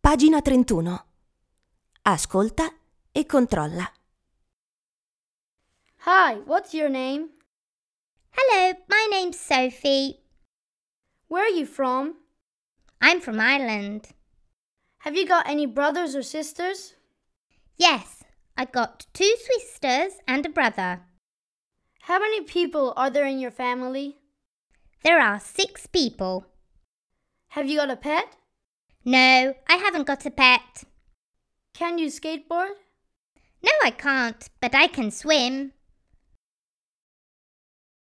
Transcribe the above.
Pagina 31. Ascolta e controlla. Hi, what's your name? Hello, my name's Sophie. Where are you from? I'm from Ireland. Have you got any brothers or sisters? Yes, I've got 2 sisters and a brother. How many people are there in your family? There are 6 people. Have you got a pet? No, I haven't got a pet. Can you skateboard? No, I can't, but I can swim.